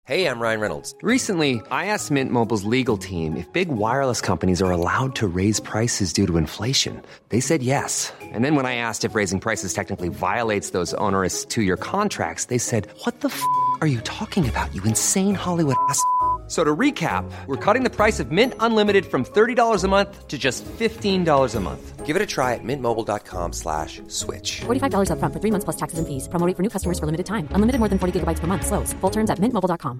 Hey, I'm Ryan Reynolds. Recently, I asked Mint Mobile's legal team if big wireless companies are allowed to raise prices due to inflation. They said yes. And then when I asked if raising prices technically violates those onerous two-year contracts, they said, "What the f*** are you talking about, you insane Hollywood ass?" So to recap, we're cutting the price of Mint Unlimited from $30 a month to just $15 a month. Give it a try at mintmobile.com/switch. $45 up front for 3 months plus taxes and fees. Promo rate for new customers for limited time. Unlimited more than 40 gigabytes per month. Slows full terms at mintmobile.com.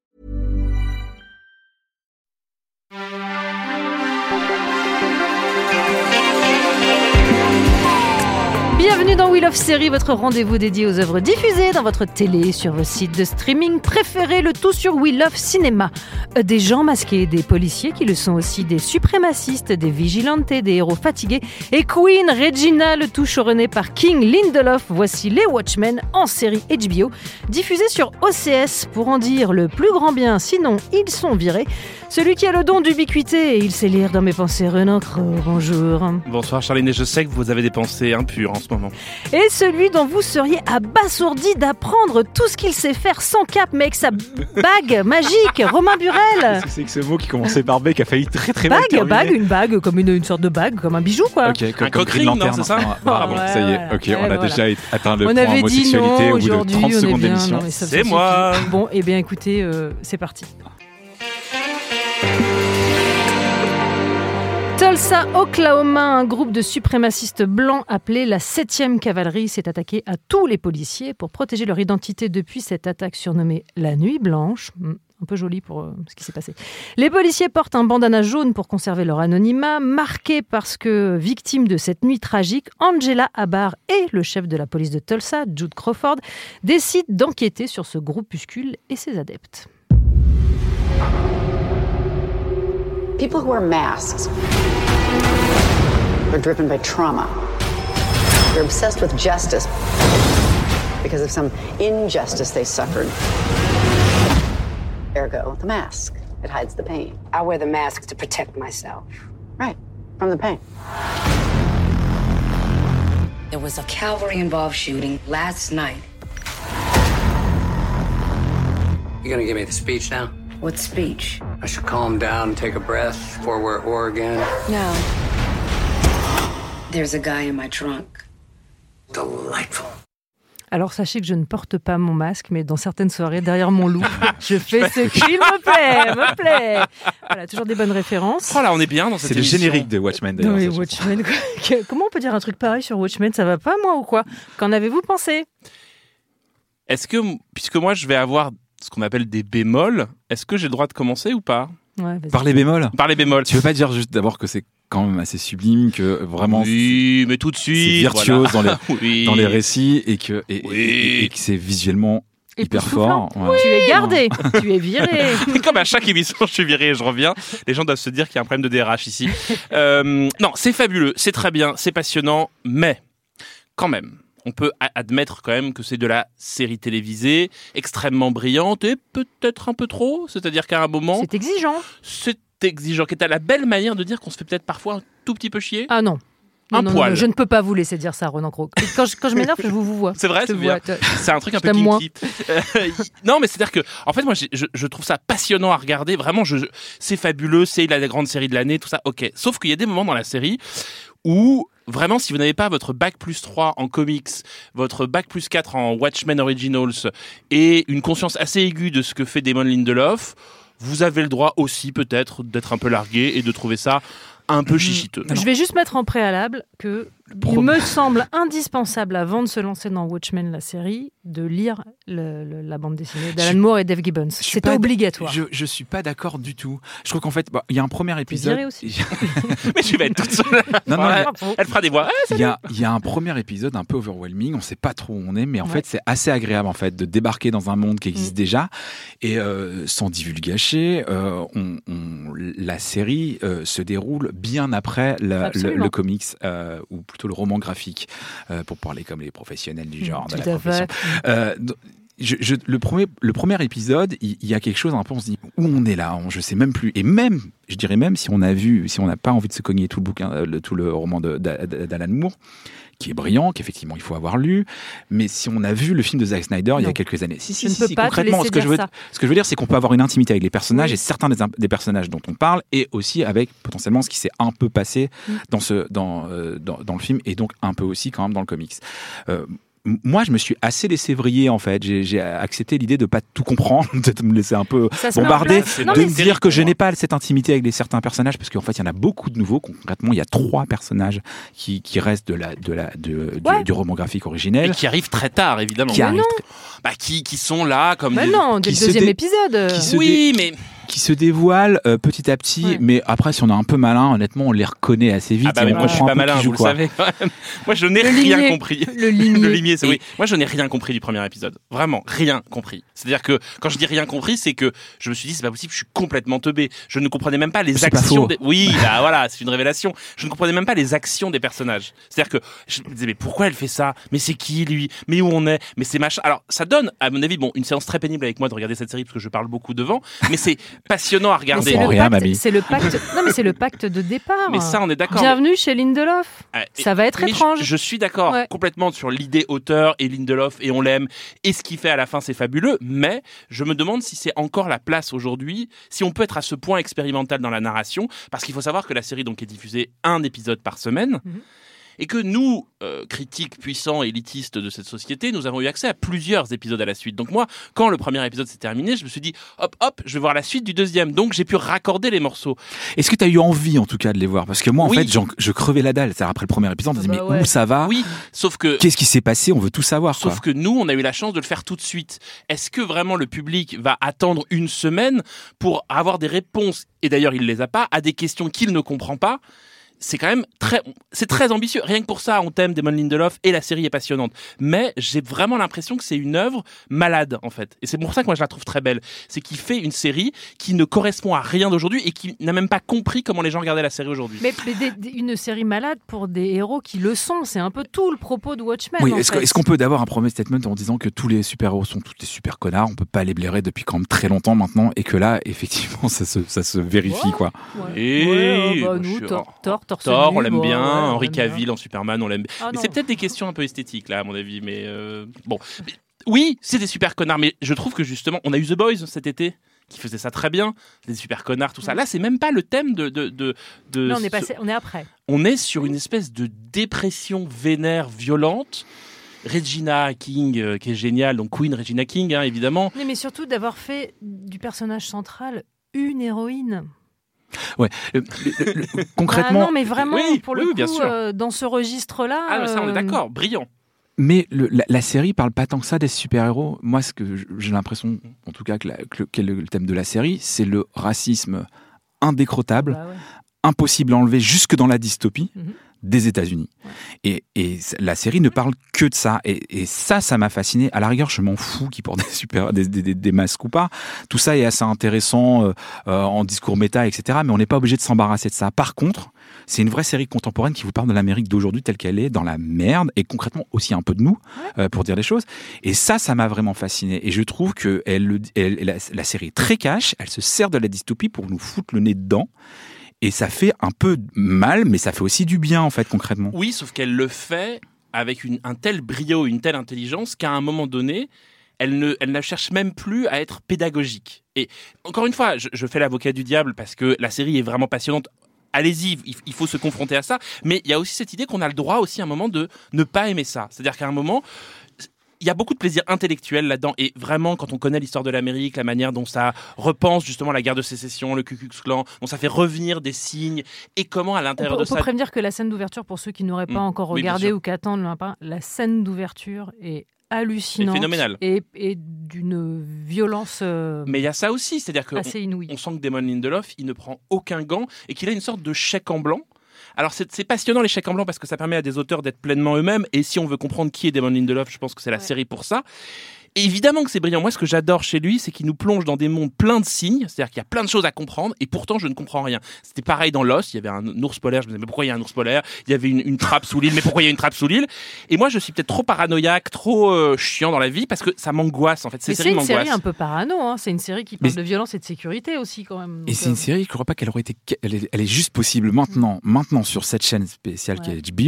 Bienvenue dans We Love Série, votre rendez-vous dédié aux œuvres diffusées dans votre télé, sur vos sites de streaming préférés, le tout sur We Love Cinéma. Des gens masqués, des policiers qui le sont aussi, des suprémacistes, des vigilantes, des héros fatigués et Queen Regina, le tout choronné par King Lindelof. Voici les Watchmen en série HBO, diffusée sur OCS pour en dire le plus grand bien, sinon ils sont virés. Celui qui a le don d'ubiquité, et il sait lire dans mes pensées, Renan Cros, bonjour. Bonsoir Charline, et je sais que vous avez des pensées impures en ce moment. Et celui dont vous seriez abasourdi d'apprendre tout ce qu'il sait faire sans cap, mais avec sa bague magique, Romain Burel. Qu'est-ce que c'est que ce mot qui commençait par B, qui a failli très mal terminer. Une bague, comme une sorte de bague, comme un bijou, quoi. Ok, comme coq Green Lantern, non, c'est ça Ah bon, ça y est, voilà. ok, on a déjà atteint le On point avait dit homosexualité non au bout de 30 secondes d'émission. C'est moi. Bon, eh bien écoutez, c'est parti. Tulsa, Oklahoma, un groupe de suprémacistes blancs appelé la 7e cavalerie s'est attaqué à tous les policiers pour protéger leur identité depuis cette attaque surnommée la Nuit Blanche. Un peu joli pour ce qui s'est passé. Les policiers portent un bandana jaune pour conserver leur anonymat, marqué parce que, victime de cette nuit tragique, Angela Abar et le chef de la police de Tulsa, Jude Crawford, décident d'enquêter sur ce groupuscule et ses adeptes. People who wear masks are driven by trauma. They're obsessed with justice because of some injustice they suffered. Ergo, the mask. It hides the pain. I wear the mask to protect myself. Right, from the pain. There was a cavalry-involved shooting last night. You gonna give me the speech now? What speech? I should calm down, take a breath before we're at war again. No. There's a guy in my trunk. Delightful. Alors sachez que je ne porte pas mon masque, mais dans certaines soirées, derrière mon loup, je fais ce qu'il me plaît. Voilà, toujours des bonnes références. Oh là, on est bien dans cette émission. C'est le générique de Watchmen d'ailleurs. Oui, Watchmen. Comment on peut dire un truc pareil sur Watchmen ? Ça va pas, moi, ou quoi ? Qu'en avez-vous pensé ? Est-ce que, puisque moi je vais avoir ce qu'on appelle des bémols, est-ce que j'ai le droit de commencer ou pas ? Ouais, vas-y. Par les bémols. Par les bémols. Tu veux pas dire juste d'abord que c'est quand même assez sublime, que vraiment oui, mais tout de suite, c'est virtuose voilà. dans les récits et que c'est visuellement hyper fort. Ouais. Tu es gardé, tu es viré. Comme à chaque émission, je suis viré et je reviens. Les gens doivent se dire qu'il y a un problème de DRH ici. Non, c'est fabuleux, c'est très bien, c'est passionnant, mais quand même, on peut admettre quand même que c'est de la série télévisée extrêmement brillante et peut-être un peu trop. C'est-à-dire qu'à un moment... C'est exigeant. C'est exigeant. Qui est à la belle manière de dire qu'on se fait peut-être parfois un tout petit peu chier. Ah non. Un poil. Non, je ne peux pas vous laisser dire ça, Ronan Cros. Quand je m'énerve, je vous vois. C'est vrai, c'est bien. C'est un truc un peu kinky. Non, mais c'est-à-dire que, en fait, moi, je trouve ça passionnant à regarder. Vraiment, c'est fabuleux, c'est la grande série de l'année, tout ça. Ok. Sauf qu'il y a des moments dans la série où, vraiment, si vous n'avez pas votre bac plus 3 en comics, votre bac plus 4 en Watchmen Originals et une conscience assez aiguë de ce que fait Damon Lindelof, vous avez le droit aussi, peut-être, d'être un peu largué et de trouver ça un peu chichiteux. Je vais juste mettre en préalable que il me semble indispensable, avant de se lancer dans Watchmen, la série, de lire la bande dessinée d'Alan Moore et Dave Gibbons. C'est obligatoire. Je suis pas d'accord du tout. Je trouve qu'en fait, il y a un premier épisode. Aussi. Mais tu vas être toute seule. Elle fera des voix. Il y a un premier épisode un peu overwhelming. On sait pas trop où on est, mais en fait, c'est assez agréable en fait de débarquer dans un monde qui existe déjà et sans divulgacher, la série se déroule bien après le comics ou plutôt le roman graphique pour parler comme les professionnels du genre de la profession. Le premier épisode, il y a quelque chose un peu, on se dit où on est là, je sais même plus. Et même, je dirais même si on n'a pas envie de se cogner tout le roman d'Alan Moore, qui est brillant, qu'effectivement il faut avoir lu, mais si on a vu le film de Zack Snyder il y a quelques années, je ne peux pas concrètement, ce que je veux dire, c'est qu'on peut avoir une intimité avec les personnages et certains des personnages dont on parle, et aussi avec potentiellement ce qui s'est un peu passé dans le film, et donc un peu aussi quand même dans le comics. Moi, je me suis assez laissé vriller, en fait. J'ai accepté l'idée de pas tout comprendre, de me laisser un peu bombarder, de me dire que je n'ai pas cette intimité avec certains personnages, parce qu'en fait, il y en a beaucoup de nouveaux. Concrètement, il y a 3 personnages qui restent du roman graphique originel. Et qui arrivent très tard, évidemment. Qui sont là comme dès le deuxième épisode. Qui se dévoilent petit à petit, mais après, si on est un peu malin, honnêtement, on les reconnaît assez vite. Moi, je suis pas malin, vous le savez. Moi, je n'ai rien compris. Le limier, oui. Moi, je n'ai rien compris du premier épisode. Vraiment, rien compris. C'est-à-dire que quand je dis rien compris, c'est que je me suis dit, c'est pas possible, je suis complètement teubé. Je ne comprenais même pas les actions. Oui, voilà, c'est une révélation. Je ne comprenais même pas les actions des personnages. C'est-à-dire que je me disais, mais pourquoi elle fait ça? Mais c'est qui, lui? Mais où on est? Mais c'est machin. Alors, ça donne, à mon avis, une séance très pénible avec moi de regarder cette série parce que je parle beaucoup devant, mais c'est passionnant à regarder. C'est le pacte. Non, mais c'est le pacte de départ. Mais ça, on est d'accord. Bienvenue chez Lindelof. Ça va être étrange. Je suis d'accord complètement sur l'idée auteur et Lindelof, et on l'aime, et ce qu'il fait à la fin, c'est fabuleux, mais je me demande si c'est encore la place aujourd'hui, si on peut être à ce point expérimental dans la narration, parce qu'il faut savoir que la série donc est diffusée 1 épisode par semaine, et que nous, critiques puissants et élitistes de cette société, nous avons eu accès à plusieurs épisodes à la suite. Donc moi, quand le premier épisode s'est terminé, je me suis dit, hop, je vais voir la suite du deuxième. Donc j'ai pu raccorder les morceaux. Est-ce que tu as eu envie, en tout cas, de les voir? Parce que moi, en fait, je crevais la dalle. Après le premier épisode, on se dit, mais où ça va? Oui, sauf que... Qu'est-ce qui s'est passé? On veut tout savoir. Sauf que nous, on a eu la chance de le faire tout de suite. Est-ce que vraiment le public va attendre une semaine pour avoir des réponses, et d'ailleurs il les a pas, à des questions qu'il ne comprend pas? C'est quand même très ambitieux. Rien que pour ça, on t'aime Damon Lindelof et la série est passionnante. Mais j'ai vraiment l'impression que c'est une œuvre malade, en fait. Et c'est pour ça que moi, je la trouve très belle. C'est qu'il fait une série qui ne correspond à rien d'aujourd'hui et qui n'a même pas compris comment les gens regardaient la série aujourd'hui. Mais une série malade pour des héros qui le sont. C'est un peu tout le propos de Watchmen. Oui, est-ce qu'on peut d'abord un premier statement en disant que tous les super-héros sont tous des super connards? On peut pas les blairer depuis quand même très longtemps maintenant, et que là, effectivement, ça se vérifie, quoi. Thor, on l'aime bien. Henry Cavill en Superman, on l'aime bien. Mais c'est peut-être des questions un peu esthétiques, là, à mon avis. Mais bon. Oui, c'est des super connards, mais je trouve que justement, on a eu The Boys cet qui faisait ça très bien, des super connards, tout ça. Là, c'est même pas le thème de non, on est après. On est sur une espèce de dépression vénère, violente. Regina King, qui est géniale, donc Queen Regina King, hein, évidemment. Mais surtout d'avoir fait du personnage central une héroïne. Ouais. Concrètement. Non, mais vraiment, pour le coup, dans ce registre-là. Ça, on est d'accord, brillant. Mais la série parle pas tant que ça des super-héros. Moi, ce que j'ai l'impression, en tout cas, que le thème de la série, c'est le racisme indécrottable, impossible à enlever jusque dans la dystopie des États-Unis. Ouais. Et la série ne parle que de ça. Et ça m'a fasciné. À la rigueur, je m'en fous qu'ils portent des masques ou pas. Tout ça est assez intéressant en discours méta, etc. Mais on n'est pas obligé de s'embarrasser de ça. Par contre, c'est une vraie série contemporaine qui vous parle de l'Amérique d'aujourd'hui telle qu'elle est, dans la merde, et concrètement aussi un peu de nous, pour dire des choses. Et ça m'a vraiment fasciné. Et je trouve que la série est très cash. Elle se sert de la dystopie pour nous foutre le nez dedans. Et ça fait un peu mal, mais ça fait aussi du bien, en fait, concrètement. Oui, sauf qu'elle le fait avec un tel brio, une telle intelligence, qu'à un moment donné, elle ne cherche même plus à être pédagogique. Et encore une fois, je fais l'avocat du diable parce que la série est vraiment passionnante. Allez-y, il faut se confronter à ça. Mais il y a aussi cette idée qu'on a le droit aussi à un moment de ne pas aimer ça. C'est-à-dire qu'à un moment... Il y a beaucoup de plaisir intellectuel là-dedans, et vraiment, quand on connaît l'histoire de l'Amérique, la manière dont ça repense justement la guerre de sécession, le Ku Klux Klan, dont ça fait revenir des signes, et comment à l'intérieur de ça... On peut prévenir que la scène d'ouverture, pour ceux qui n'auraient pas encore regardé ou qui attendent, la scène d'ouverture est hallucinante. C'est phénoménal. Et d'une violence mais il y a ça aussi, c'est-à-dire qu'on assez inouïe. On sent que Damon Lindelof, il ne prend aucun gant, et qu'il a une sorte de chèque en blanc. Alors c'est passionnant les chèques en blanc parce que ça permet à des auteurs d'être pleinement eux-mêmes, et si on veut comprendre qui est Damon Lindelof, je pense que c'est la série pour ça. Et évidemment que c'est brillant. Moi, ce que j'adore chez lui, c'est qu'il nous plonge dans des mondes pleins de signes, c'est-à-dire qu'il y a plein de choses à comprendre, et pourtant je ne comprends rien. C'était pareil dans Lost, il y avait un ours polaire, je me disais mais pourquoi il y a un ours polaire? Il y avait une trappe sous l'île, mais pourquoi il y a une trappe sous l'île? Et moi je suis peut-être trop paranoïaque, trop chiant dans la vie, parce que ça m'angoisse en fait. C'est une série un peu parano, hein. C'est une série qui parle de violence et de sécurité aussi quand même. Et c'est une série, je ne crois pas qu'elle aurait été... Elle est juste possible maintenant sur cette chaîne spéciale qui est HBO,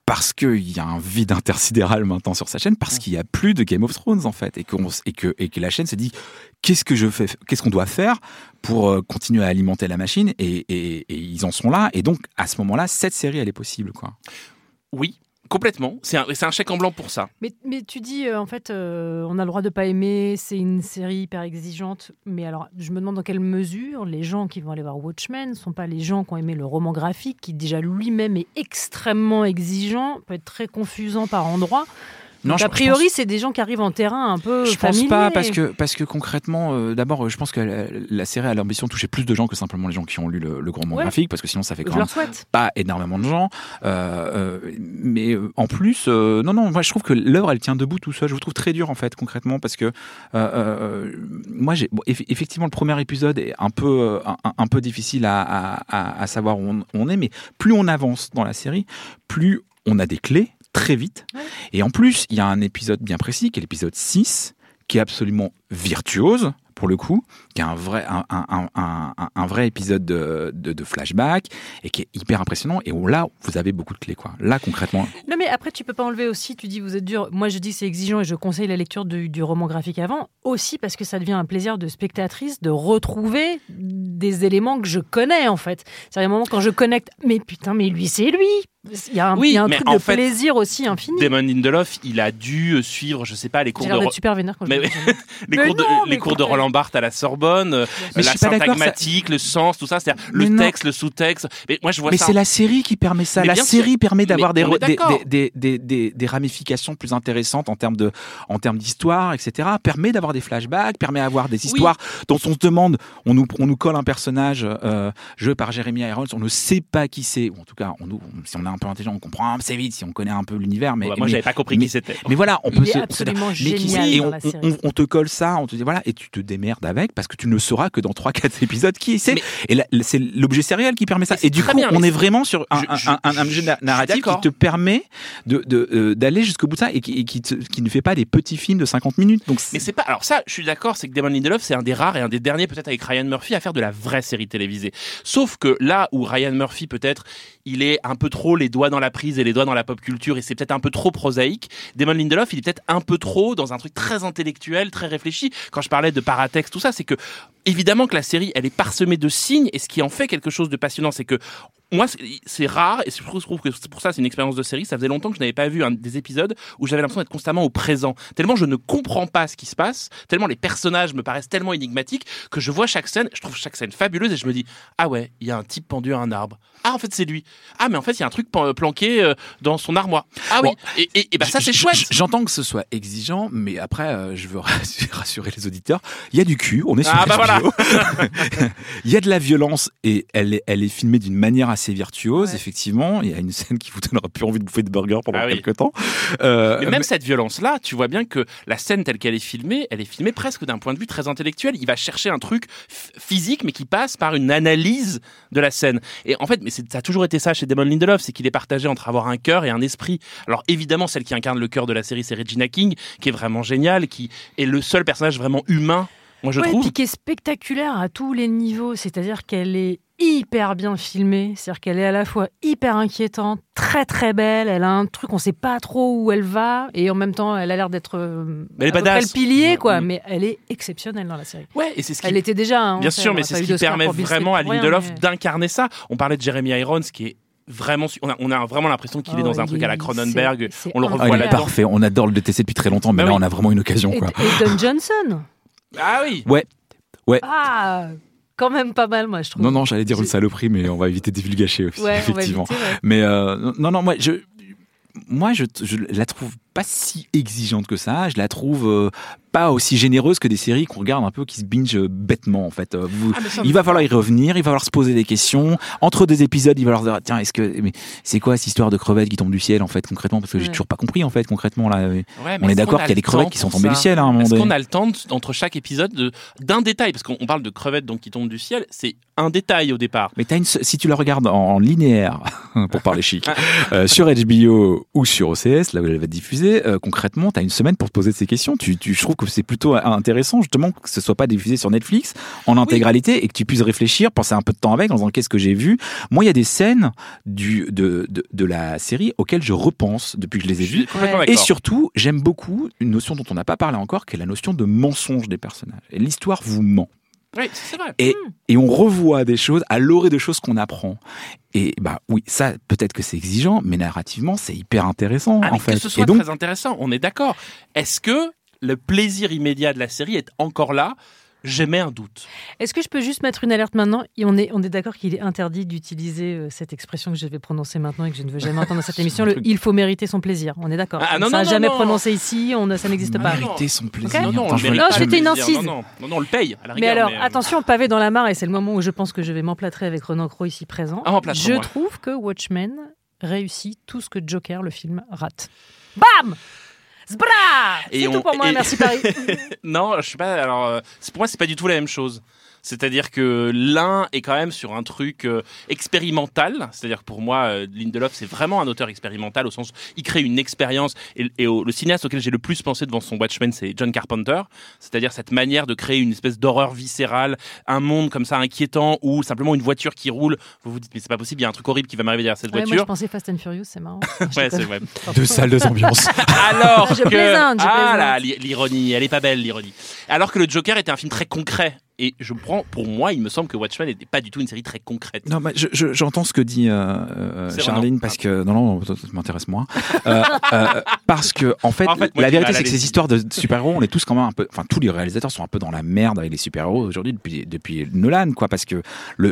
parce qu'il y a un vide intersidéral maintenant sur sa chaîne, parce qu'il y a plus de Game of Thrones en fait, et que la chaîne se dit qu'est-ce qu'on doit faire pour continuer à alimenter la machine, et ils en sont là, et donc à ce moment-là cette série elle est possible quoi. Oui. Complètement, c'est un chèque en blanc pour ça. Mais tu dis, en fait, on a le droit de pas aimer, c'est une série hyper exigeante, mais alors je me demande dans quelle mesure les gens qui vont aller voir Watchmen ne sont pas les gens qui ont aimé le roman graphique, qui déjà lui-même est extrêmement exigeant, peut être très confusant par endroits. Donc, a priori, c'est des gens qui arrivent en terrain un peu familier. Je pense pas, parce que concrètement, d'abord, je pense que la série a l'ambition de toucher plus de gens que simplement les gens qui ont lu le roman graphique, parce que sinon ça fait quand même pas énormément de gens. Mais en plus, non, moi je trouve que l'œuvre elle tient debout tout seul. Je vous trouve très dur en fait, concrètement, parce que moi, effectivement, le premier épisode est un peu difficile à savoir où on est, mais plus on avance dans la série, plus on a des clés. Très vite. Ouais. Et en plus, il y a un épisode bien précis, qui est l'épisode 6, qui est absolument virtuose, pour le coup, qui est un vrai épisode de flashback, et qui est hyper impressionnant, et où là, vous avez beaucoup de clés, quoi. Là, concrètement... Non, mais après, tu peux pas enlever aussi, tu dis, vous êtes dur. Moi, je dis c'est exigeant, et je conseille la lecture du roman graphique avant, aussi parce que ça devient un plaisir de spectatrice de retrouver des éléments que je connais, en fait. C'est-à-dire, à un moment, quand je connecte, mais putain, mais lui, c'est lui. Il y a un truc de plaisir aussi infini. Damon Lindelof, il a dû suivre, je sais pas, les cours J'ai l'air d'être super vénère quand les cours de Roland Barthes à la Sorbonne, la syntagmatique, le sens, tout ça, c'est-à-dire le texte, le sous-texte. Mais moi, je vois ça. Mais c'est la série qui permet ça. La série permet d'avoir des ramifications plus intéressantes en termes d'histoire, etc. Permet d'avoir des flashbacks, permet d'avoir des histoires dont on se demande, on nous colle un personnage joué par Jeremy Irons, on ne sait pas qui c'est, ou en tout cas, si on est un peu intelligent, on comprend assez vite si on connaît un peu l'univers. Mais moi, j'avais pas compris qui c'était. Mais voilà, on peut se. Absolument génial. Et on te colle ça, on te dit voilà, et tu te démerdes avec, parce que tu ne sauras que dans 3-4 épisodes qui c'est. Et c'est l'objet sériel qui permet ça. Et du coup, on est vraiment sur un objet narratif qui te permet d'aller jusqu'au bout de ça, et qui ne fait pas des petits films de 50 minutes. Donc mais c'est pas. Alors ça, je suis d'accord, c'est que Damon Lindelof, c'est un des rares et un des derniers, peut-être avec Ryan Murphy, à faire de la vraie série télévisée. Sauf que là où Ryan Murphy, peut-être, il est un peu trop les doigts dans la prise et les doigts dans la pop culture, et c'est peut-être un peu trop prosaïque. Damon Lindelof, il est peut-être un peu trop dans un truc très intellectuel, très réfléchi. Quand je parlais de paratexte, tout ça, c'est que évidemment que la série, elle est parsemée de signes, et ce qui en fait quelque chose de passionnant, c'est que moi, c'est rare, et je trouve que c'est pour ça, c'est une expérience de série. Ça faisait longtemps que je n'avais pas vu des épisodes où j'avais l'impression d'être constamment au présent. Tellement je ne comprends pas ce qui se passe, tellement les personnages me paraissent tellement énigmatiques, que je vois chaque scène, je trouve chaque scène fabuleuse, et je me dis, ah ouais, il y a un type pendu à un arbre. Ah, en fait, c'est lui. Ah, mais en fait, il y a un truc planqué dans son armoire. Ah oui. Et ben ça, c'est chouette. J'entends que ce soit exigeant, mais après, je veux rassurer les auditeurs. Il y a du cul, on est sur HBO. Voilà. Il y a de la violence, et elle est filmée d'une manière assez virtuose, effectivement. Il y a une scène qui vous donnera plus envie de bouffer de burgers pendant quelques temps. Mais même cette violence-là, tu vois bien que la scène telle qu'elle est filmée presque d'un point de vue très intellectuel. Il va chercher un truc physique, mais qui passe par une analyse de la scène. Et en fait, ça a toujours été ça chez Damon Lindelof, c'est qu'il est partagé entre avoir un cœur et un esprit. Alors évidemment, celle qui incarne le cœur de la série, c'est Regina King, qui est vraiment géniale, qui est le seul personnage vraiment humain, moi je trouve. Et puis qui est spectaculaire à tous les niveaux, c'est-à-dire qu'elle est hyper bien filmée, c'est-à-dire qu'elle est à la fois hyper inquiétante, très très belle, elle a un truc, on sait pas trop où elle va, et en même temps elle a l'air d'être le pilier, quoi, mais elle est exceptionnelle dans la série. Ouais, et c'est ce qui... Elle était déjà... Bien sûr, mais c'est ce qui permet vraiment à Lindelof d'incarner ça. On parlait de Jeremy Irons, qui est vraiment, on a vraiment l'impression qu'il est dans un truc à la Cronenberg. On le revoit là. Il est parfait, on adore le détester depuis très longtemps, mais là on a vraiment une occasion. Et Don Johnson. Ah oui. Ouais. Ah, quand même pas mal, moi, je trouve. Non, j'allais dire une saloperie, mais on va éviter de divulgacher, effectivement. On va éviter, mais non, moi, je la trouve pas si exigeante que ça. Je la trouve pas aussi généreuse que des séries qu'on regarde un peu, qui se binge bêtement, en fait. Il va falloir y revenir, il va falloir se poser des questions. Entre deux épisodes, il va falloir dire, tiens, mais c'est quoi cette histoire de crevettes qui tombent du ciel, en fait, concrètement? Parce que j'ai toujours pas compris, en fait, concrètement, là. On est d'accord qu'il y a des crevettes qui sont tombées du ciel, à un moment donné. Est-ce qu'on a le temps, entre chaque épisode, d'un détail? Parce qu'on parle de crevettes, donc, qui tombent du ciel. C'est un détail au départ. Mais si tu la regardes en linéaire, pour parler chic, sur HBO ou sur OCS, là où elle va être diffusée, disais, concrètement, tu as une semaine pour te poser ces questions. Je trouve que c'est plutôt intéressant, justement, que ce soit pas diffusé sur Netflix en intégralité et que tu puisses réfléchir, penser un peu de temps avec, en disant qu'est-ce que j'ai vu. Moi, il y a des scènes de la série auxquelles je repense depuis que je les ai vues. Et surtout, j'aime beaucoup une notion dont on n'a pas parlé encore, qui est la notion de mensonge des personnages. Et l'histoire vous ment. Oui, c'est vrai. Et on revoit des choses à l'orée de choses qu'on apprend. Et oui, ça, peut-être que c'est exigeant, mais narrativement, c'est hyper intéressant, en fait. Que ce soit très intéressant, on est d'accord. Est-ce que le plaisir immédiat de la série est encore là ? J'émets un doute. Est-ce que je peux juste mettre une alerte maintenant ? Et on est d'accord qu'il est interdit d'utiliser cette expression que je vais prononcer maintenant et que je ne veux jamais entendre dans cette émission. Il faut mériter son plaisir. On est d'accord. Non, ça n'a jamais prononcé ici. Ça n'existe pas. Mériter son plaisir. Okay. Non, c'était une incise. Non, on le paye. À la rigueur, mais alors, attention, pavé dans la mare, et c'est le moment où je pense que je vais m'emplâtrer avec Renan Cros ici présent. Je trouve que Watchmen réussit tout ce que Joker, le film, rate. Bam ! Zbra ! C'est tout pour moi, merci Paris. Non, je sais pas. Alors, pour moi, c'est pas du tout la même chose. C'est-à-dire que l'un est quand même sur un truc expérimental. C'est-à-dire que pour moi, Lindelof, c'est vraiment un auteur expérimental au sens il crée une expérience. Le cinéaste auquel j'ai le plus pensé devant son Watchmen, c'est John Carpenter. C'est-à-dire cette manière de créer une espèce d'horreur viscérale, un monde comme ça inquiétant ou simplement une voiture qui roule. Vous vous dites mais c'est pas possible, il y a un truc horrible qui va m'arriver derrière cette voiture. Moi je pensais Fast and Furious, c'est marrant. Ouais, c'est vrai. 2 salles, 2 ambiances. Alors je plaisante. Là, l'ironie, elle est pas belle l'ironie. Alors que le Joker était un film très concret. Et pour moi, il me semble que Watchmen n'était pas du tout une série très concrète. Non, j'entends ce que dit Charline, parce que non, ça m'intéresse moins. Parce que en fait la vérité, c'est que ces histoires de super-héros, on est tous quand même un peu, enfin tous les réalisateurs sont un peu dans la merde avec les super-héros aujourd'hui depuis Nolan, quoi, parce que le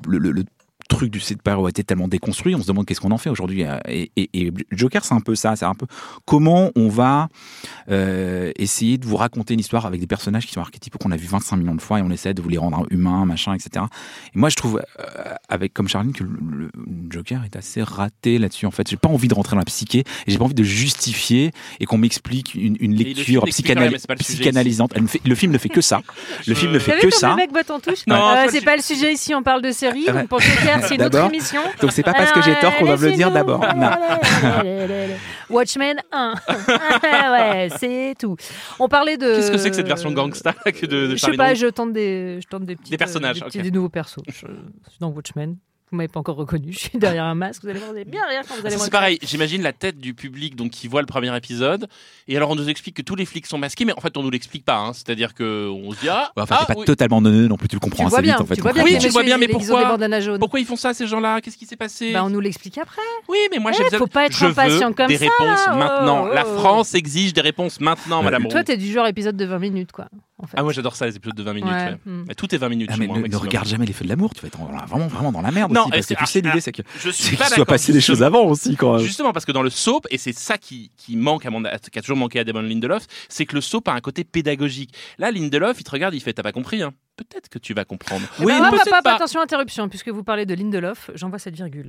truc du super-héros a été tellement déconstruit, on se demande qu'est-ce qu'on en fait aujourd'hui. Et Joker, c'est un peu ça, c'est un peu comment on va essayer de vous raconter une histoire avec des personnages qui sont archétypaux qu'on a vu 25 millions de fois et on essaie de vous les rendre humains, machin, etc. Et moi, je trouve, comme Charline, que le Joker est assez raté là-dessus. En fait, j'ai pas envie de rentrer dans la psyché et j'ai pas envie de justifier et qu'on m'explique une lecture psychanalysante. Le film ne fait que ça. Le film ne fait que ça. Le mec botte en touche. C'est pas le sujet ici, on parle de série. Pour Joker, c'est une autre émission. Donc c'est pas parce que j'ai tort qu'on va me le dire d'abord. Watchmen 1. Ouais, c'est tout. On parlait de. Qu'est-ce que c'est que cette version gangsta de je sais pas, je tente des personnages, des nouveaux persos. Je suis dans Watchmen. Vous m'avez pas encore reconnu, je suis derrière un masque, vous allez voir, vous allez bien rire quand vous allez voir. C'est pareil, j'imagine la tête du public donc qui voit le premier épisode, et alors on nous explique que tous les flics sont masqués, mais en fait on nous l'explique pas, hein. C'est-à-dire qu'on se dit t'es pas totalement neuneux non plus, tu le comprends assez vite en fait. Tu vois bien, mais pourquoi ils font ça ces gens-là? Qu'est-ce qui s'est passé? On nous l'explique après. Oui, mais moi j'ai besoin. Faut pas être impatient comme des ça. Des réponses maintenant. La France exige des réponses maintenant, madame Roux. Toi t'es du genre épisode de 20 minutes quoi. En fait. Ah moi j'adore ça les épisodes de 20 minutes. Tout est 20 minutes. Mais ne regarde jamais les feux de l'amour, tu vas être vraiment dans la merde aussi, parce que tu sais l'idée c'est que je suis qu'il soit passé des choses avant aussi quand même. Justement parce que dans le soap, et c'est ça qui manque qui a toujours manqué à Damon Lindelof, c'est que le soap a un côté pédagogique. Là Lindelof il te regarde, il fait t'as pas compris hein. Peut-être que tu vas comprendre. Oui, pas. Attention interruption, puisque vous parlez de Lindelof, j'envoie cette virgule.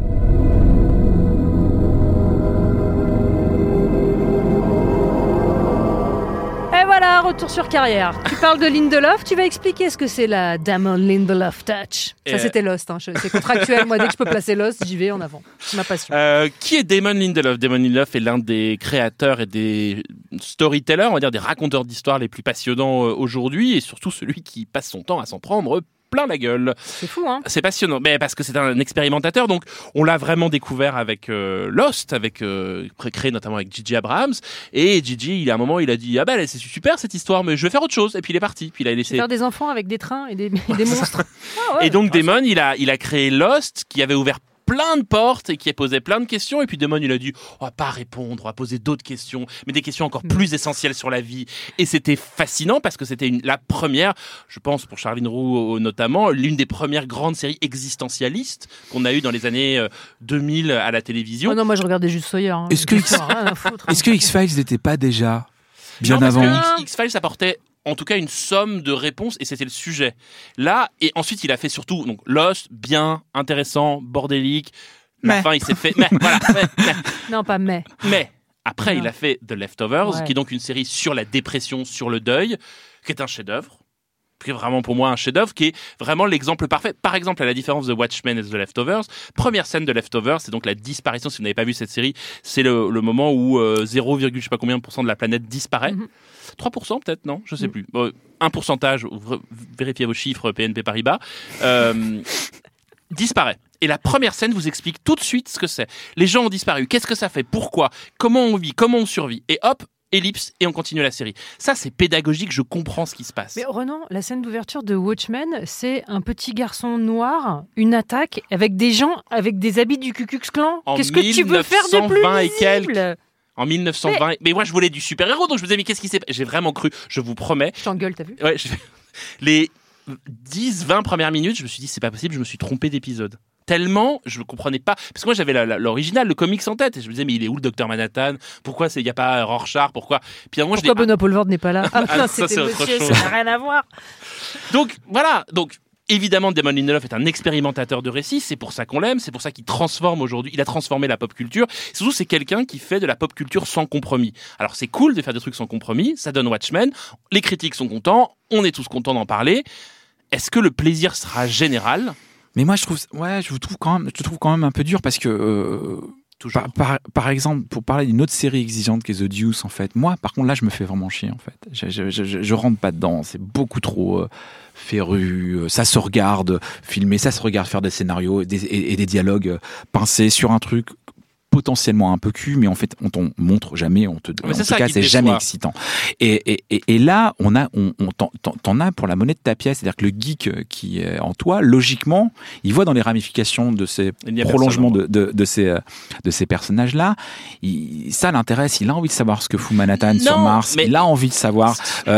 Et voilà, retour sur carrière. Tu parles de Lindelof, tu vas expliquer ce que c'est la Damon Lindelof Touch. Ça, c'était Lost. Hein. C'est contractuel. Moi, dès que je peux placer Lost, j'y vais en avant. C'est ma passion. Qui est Damon Lindelof? Damon Lindelof est l'un des créateurs et des storytellers, on va dire des raconteurs d'histoires les plus passionnants aujourd'hui, et surtout celui qui passe son temps à s'en prendre plein la gueule. C'est fou, hein. C'est passionnant, mais parce que c'est un expérimentateur, donc on l'a vraiment découvert avec Lost, créé notamment avec J.J. Abrams, et J.J. à un moment il a dit c'est super cette histoire, mais je vais faire autre chose, et puis il est parti, puis il a laissé faire des enfants avec des trains et des monstres. Et donc Damon il a créé Lost, qui avait ouvert plein de portes et qui a posé plein de questions, et puis Damon il a dit on va pas répondre, on va poser d'autres questions, mais des questions encore plus essentielles sur la vie, et c'était fascinant parce que c'était la première, je pense pour Charline Roux notamment, l'une des premières grandes séries existentialistes qu'on a eues dans les années 2000 à la télévision. Oh non, moi je regardais juste Sawyer. Hein. Est-ce que X-Files n'était pas déjà bien avant? X-Files apportait en tout cas une somme de réponses, et c'était le sujet. Là, et ensuite il a fait surtout donc Lost, bien, intéressant, bordélique. La fin il s'est fait. Non, pas mais. Mais après il a fait The Leftovers, qui est donc une série sur la dépression, sur le deuil, qui est un chef-d'œuvre. qui est vraiment pour moi un chef-d'œuvre, qui est vraiment l'exemple parfait. Par exemple, à la différence de Watchmen et The Leftovers, première scène de Leftovers, c'est donc la disparition. Si vous n'avez pas vu cette série, c'est le moment où 0, je sais pas combien % de la planète disparaît. 3% peut-être, non, je sais plus. Un pourcentage, vérifiez vos chiffres PNP Paribas, disparaît. Et la première scène vous explique tout de suite ce que c'est. Les gens ont disparu, qu'est-ce que ça fait, pourquoi, comment on vit, comment on survit. Et hop, ellipse, et on continue la série. Ça, c'est pédagogique, je comprends ce qui se passe. Mais Renan, la scène d'ouverture de Watchmen, c'est un petit garçon noir, une attaque, avec des gens avec des habits du Ku Klux Klan. Qu'est-ce que tu veux faire de plus visible ? En 1920. Mais moi, je voulais du super-héros, donc je me disais, mais qu'est-ce qui s'est passé ? J'ai vraiment cru, je vous promets. Je t'engueule, t'as vu ? Ouais, les 10-20 premières minutes, je me suis dit, c'est pas possible, je me suis trompé d'épisode. Tellement, je ne comprenais pas. Parce que moi, j'avais l'original, le comics en tête. Et je me disais, mais il est où le Docteur Manhattan ? Pourquoi il n'y a pas Rorschach ? Pourquoi Benoît Poulvord n'est pas là ? Ah, non, ça, c'était monsieur, ça n'a rien à voir. Donc, voilà. Donc, évidemment, Damon Lindelof est un expérimentateur de récits. C'est pour ça qu'on l'aime. C'est pour ça qu'il transforme aujourd'hui. Il a transformé la pop culture. Surtout, c'est quelqu'un qui fait de la pop culture sans compromis. Alors, c'est cool de faire des trucs sans compromis. Ça donne Watchmen. Les critiques sont contents. On est tous contents d'en parler. Est-ce que le plaisir sera général ? Mais moi, je trouve quand même un peu dur parce que par exemple, pour parler d'une autre série exigeante qui est The Deuce, en fait, moi, par contre, là, je me fais vraiment chier, en fait. Je rentre pas dedans. C'est beaucoup trop féru. Ça se regarde filmer, ça se regarde faire des scénarios et des dialogues pincés sur un truc potentiellement un peu cul, mais en fait on t'en montre jamais, en tout cas c'est jamais excitant. Et là t'en as pour la monnaie de ta pièce, c'est-à-dire que le geek qui est en toi, logiquement, il voit dans les ramifications de ces prolongements de ces personnages-là, ça l'intéresse, il a envie de savoir ce que fout Manhattan sur Mars, il a envie de savoir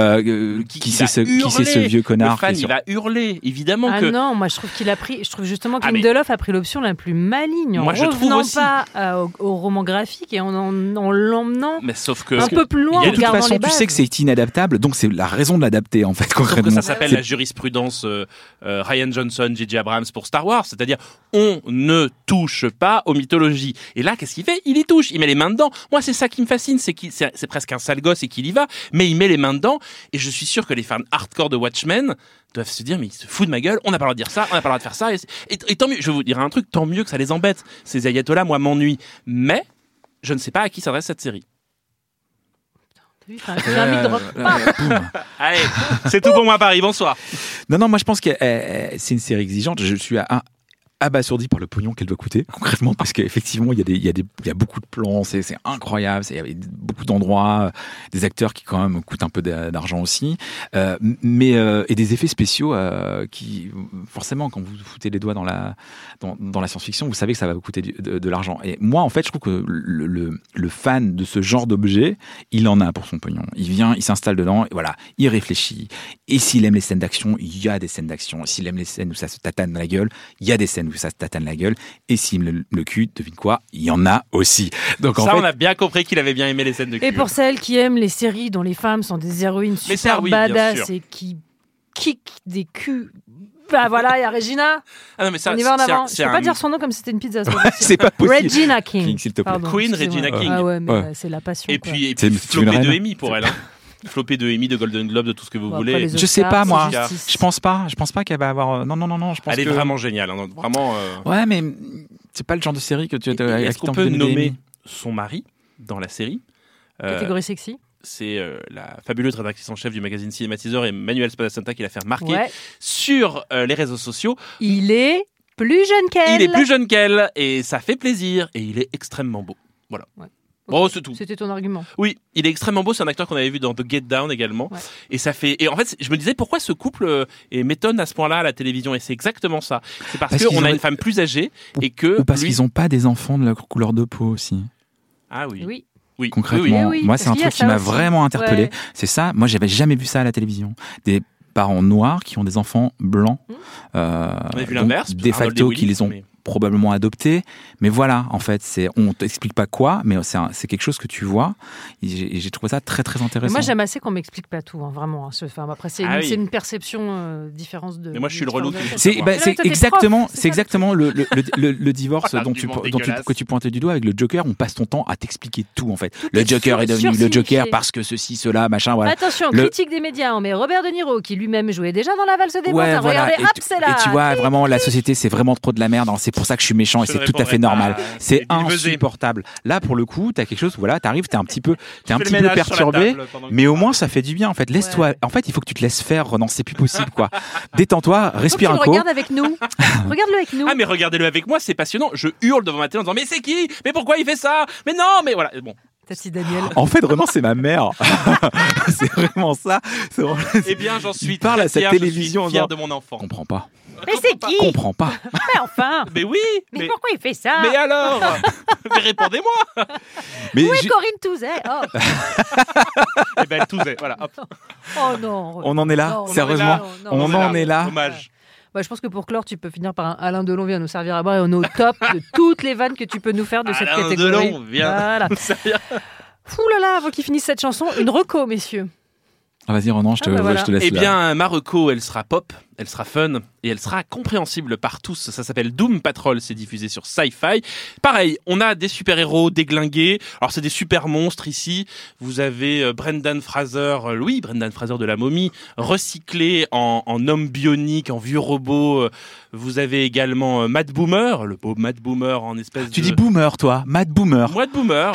qui c'est ce vieux connard. Le fan, il va hurler, évidemment que... non, moi je trouve justement que Lindelof a pris l'option la plus maligne, en revenant pas au roman graphique et en l'emmenant un peu plus loin. De toute façon, tu sais que c'est inadaptable, donc c'est la raison de l'adapter, en fait, concrètement. Ça s'appelle la jurisprudence Rian Johnson, J.J. Abrams pour Star Wars, c'est-à-dire on ne touche pas aux mythologies. Et là, qu'est-ce qu'il fait ? Il y touche, il met les mains dedans. Moi, c'est ça qui me fascine, c'est presque un sale gosse et qu'il y va, mais il met les mains dedans. Et je suis sûr que les fans hardcore de Watchmen doivent se dire, mais il se fout de ma gueule, on n'a pas le droit de dire ça, on n'a pas le droit de faire ça. Et tant mieux, je vais vous dire un truc, tant mieux que ça les embête. Ces ayatollahs, moi, m'ennuient. Mais je ne sais pas à qui s'adresse cette série. Allez, c'est tout pour moi, Paris, bonsoir. Non, moi je pense que c'est une série exigeante. Je suis abasourdi par le pognon qu'elle doit coûter, concrètement, parce qu'effectivement, il y a beaucoup de plans, c'est incroyable, il y a beaucoup d'endroits, des acteurs qui quand même coûtent un peu d'argent aussi, et des effets spéciaux qui, forcément, quand vous foutez les doigts dans la science-fiction, vous savez que ça va vous coûter de l'argent. Et moi, en fait, je trouve que le fan de ce genre d'objet, il en a pour son pognon. Il vient, il s'installe dedans, et voilà, il réfléchit. Et s'il aime les scènes d'action, il y a des scènes d'action. S'il aime les scènes où ça se tatane la gueule, il y a des scènes où ça se tatane la gueule, et s'il aime le cul, devine quoi, il y en a aussi. Donc, ça, en fait, on a bien compris qu'il avait bien aimé les scènes de cul. Et pour celles qui aiment les séries dont les femmes sont des héroïnes super badass et qui kick des culs. Bah voilà, il y a Regina. Ah non, mais ça, on y va en avant. Je peux pas dire son nom comme si c'était une pizza. C'est pas possible. Regina King. S'il te plaît. Queen Regina King. Ah ouais, mais c'est la passion. Et puis flopé de Emmy pour elle. Flopé de Emmy, de Golden Globe, de tout ce que vous voulez. Oscars, je sais pas, moi. Je pense pas qu'elle va avoir. Non. Je pense elle est vraiment géniale. Hein, vraiment. Ouais, mais c'est pas le genre de série que tu as. Est-ce qu'on peut nommer son mari dans la série ? Catégorie sexy. C'est la fabuleuse rédactrice en chef du magazine Cinématiseur, Emmanuelle Spadasanta, qui l'a fait remarquer sur les réseaux sociaux. Il est plus jeune qu'elle. Il est plus jeune qu'elle et ça fait plaisir et il est extrêmement beau. Voilà. Ouais. Bon, c'est tout. C'était ton argument. Oui, il est extrêmement beau. C'est un acteur qu'on avait vu dans The Get Down également. Ouais. Et ça fait. Et en fait, je me disais pourquoi ce couple m'étonne à ce point-là à la télévision. Et c'est exactement ça. C'est parce qu'on a une femme plus âgée et que. Ou parce qu'ils n'ont pas des enfants de leur couleur de peau aussi. Ah oui. Oui. Concrètement, moi, c'est un truc qui m'a vraiment interpellé. Ouais. C'est ça. Moi, j'avais jamais vu ça à la télévision. Des parents noirs qui ont des enfants blancs. On a vu l'inverse. De facto, qui les ont probablement adopté. Mais voilà, en fait, on t'explique pas quoi, mais c'est quelque chose que tu vois. Et j'ai trouvé ça très, très intéressant. Mais moi, j'aime assez qu'on m'explique pas tout, vraiment. Après, c'est une perception différente de. Mais moi, je suis le relou. C'est exactement le divorce que tu pointais du doigt avec le Joker. On passe ton temps à t'expliquer tout, en fait. Le Joker est devenu le Joker parce que ceci, cela, machin. Voilà. Attention, critique des médias. On met Robert De Niro, qui lui-même jouait déjà dans La Valse des Pantins. Regardez, hop, c'est là. Et tu vois, vraiment, la société, c'est vraiment trop de la merde. C'est pour ça que je suis méchant et c'est tout à fait normal. C'est insupportable. Là, pour le coup, t'as quelque chose, voilà, t'arrives, t'es un petit peu perturbé, mais au moins, ça fait du bien, en fait. Laisse-toi, en fait, il faut que tu te laisses faire, Renan, c'est plus possible, quoi. Détends-toi, respire un coup. Regarde avec nous. Regarde-le avec nous. Ah, mais regardez-le avec moi, c'est passionnant. Je hurle devant ma télé en disant, mais c'est qui? Mais pourquoi il fait ça? Mais non, mais voilà. Bon. Tati Daniel. En fait, Renan, c'est ma mère. C'est vraiment ça. Eh bien, j'en suis parle à cette télévision. Fier de mon enfant. Comprends pas. Mais c'est qui? Comprends pas. Mais enfin. Mais oui. Mais pourquoi il fait ça? Mais alors? Mais répondez-moi. Où est Corinne Touzet? Oh. Eh ben, Touzet, voilà. Hop. Oh non. On en est là, sérieusement. On en est là. Hommage. Bah, je pense que pour clore, tu peux finir par un Alain Delon vient nous servir à boire et on est au top de toutes les vannes que tu peux nous faire de cette catégorie. Alain Delon vient. Voilà. Ouh là là, avant qu'il finisse cette chanson, une reco, messieurs. Ah, vas-y, Renan, je te laisse. Eh bien, ma reco, elle sera pop, elle sera fun et elle sera compréhensible par tous. Ça s'appelle Doom Patrol, c'est diffusé sur Sci-Fi. Pareil, on a des super-héros déglingués. Alors, c'est des super monstres ici. Vous avez Brendan Fraser de la Momie, recyclé en homme bionique, en vieux robot. Vous avez également Matt Boomer, le beau Matt Boomer en espèce Tu dis Boomer, toi, Matt Boomer. Matt Boomer.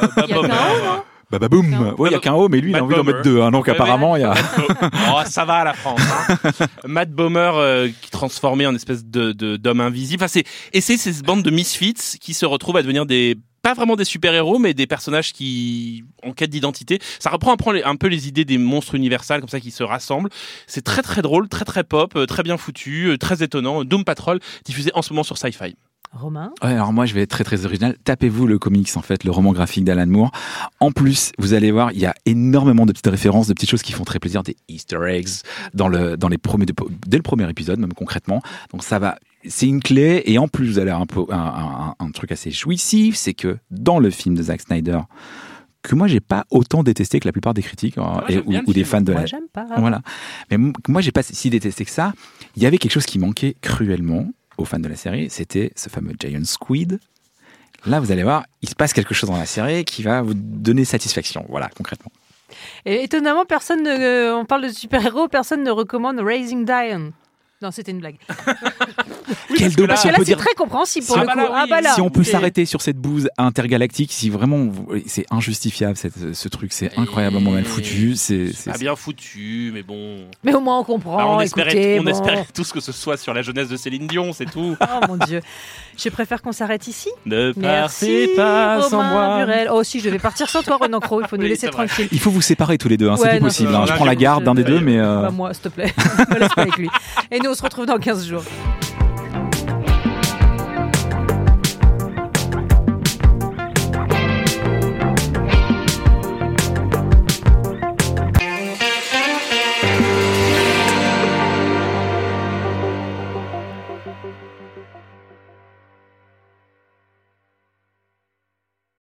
Boum. Oui, il y a qu'un O, mais lui, il a envie d'en mettre deux. Hein, donc, apparemment, il y a. Oh, ça va, la France. Hein. Matt Bomer qui transformé en espèce d'homme invisible. Enfin, c'est cette bande de misfits qui se retrouvent à devenir pas vraiment des super-héros, mais des personnages qui en quête d'identité. Ça reprend un peu les idées des monstres universels comme ça qui se rassemblent. C'est très très drôle, très très pop, très bien foutu, très étonnant. Doom Patrol diffusé en ce moment sur Sci-Fi. Romain. Ouais, alors moi je vais être très très original. Tapez-vous le comics en fait, le roman graphique d'Alan Moore. En plus, vous allez voir, il y a énormément de petites références, de petites choses qui font très plaisir, des Easter eggs dès le premier épisode même concrètement. Donc ça va, c'est une clé et en plus vous allez avoir un truc assez jouissif, c'est que dans le film de Zack Snyder que moi j'ai pas autant détesté que la plupart des critiques ou des fans de moi, j'aime pas. Voilà. Mais moi j'ai pas si détesté que ça. Il y avait quelque chose qui manquait cruellement aux fans de la série, c'était ce fameux Giant Squid. Là, vous allez voir, il se passe quelque chose dans la série qui va vous donner satisfaction. Voilà, concrètement. Et étonnamment, on parle de super-héros, personne ne recommande Raising Diane. Non, c'était une blague. Quel dommage. Parce que là, c'est très compréhensible pour le coup. Si on peut s'arrêter sur cette bouse intergalactique, si vraiment c'est injustifiable ce truc, c'est incroyablement mal foutu. C'est pas bien foutu, mais bon. Mais au moins on comprend. Alors, on espérait tous que ce soit sur la jeunesse de Céline Dion, c'est tout. Oh mon Dieu. Je préfère qu'on s'arrête ici. Ne partez pas sans moi. Burel. Oh si, je vais partir sans toi, Renan Cros. Il faut nous laisser tranquille. Il faut vous séparer tous les deux. C'est plus possible. Je prends la garde d'un des deux, mais. Moi, s'il te plaît. Ne me laisse pas avec lui. Et nous, on se retrouve dans 15 jours.